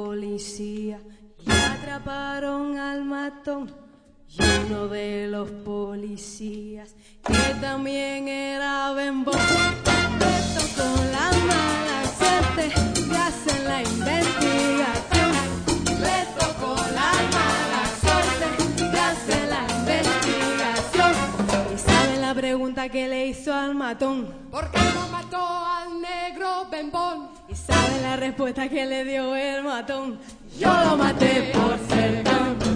policía y atraparon al matón. Y uno de los policías, que también era bembón, le tocó la mala suerte de hacer la investigación. Le tocó la mala suerte de hacer la investigación. ¿Y saben la pregunta que le hizo al matón? ¿Por qué no mató al negro bembón? ¿Y saben la respuesta que le dio el matón? Yo lo maté por ser bembón.